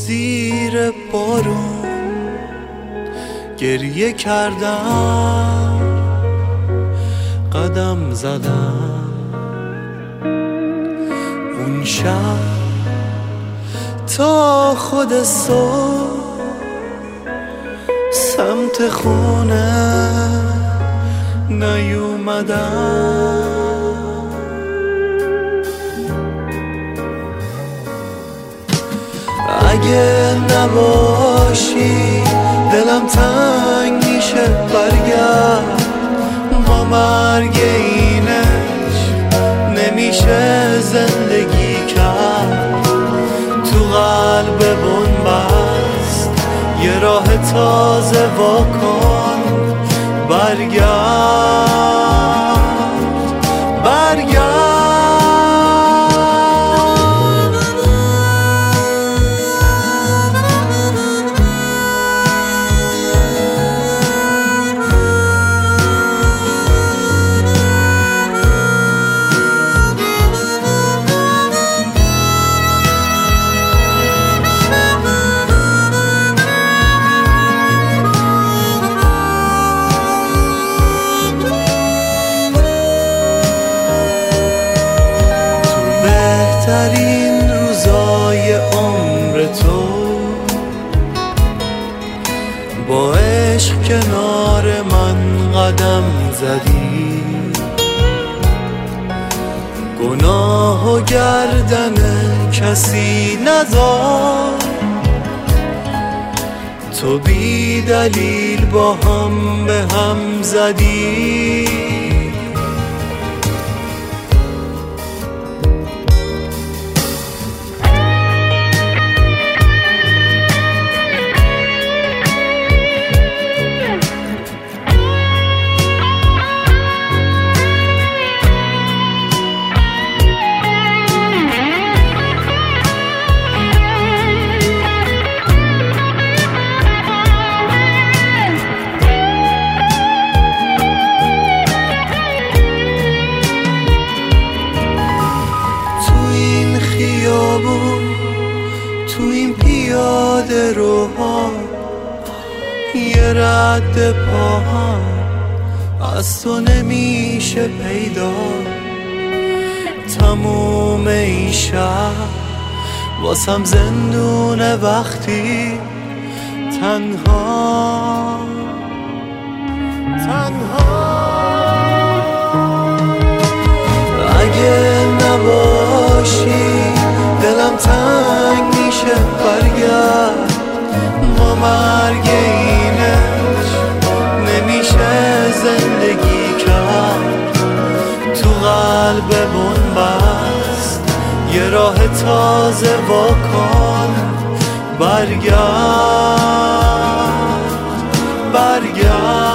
زیر بارون گریه کردم، قدم زدم. اون شب تا خود صبح سمت خونه نیومدم. اگه نباشی دلم تنگ میشه، برگرد. ما مرگ اینش نمیشه زندگی کرد. تو قلب بنبست یه راه تازه واکن، برگرد برگرد. بهترین روزای عمر تو با عشق کنار من قدم زدی. گناه و گردن کسی نذار، تو بی دلیل با هم به هم زدی. تو این پیاده روها یه رد پا هم از تو نمیشه پیدا. تموم این شب واسم زندونه وقتی تنها اگه نباشی دلم تنگ میشه، برگرد. ما مرگ اینش نمیشه زندگی کرد. تو قلب بنبست یه راه تازه واکن، برگرد برگرد.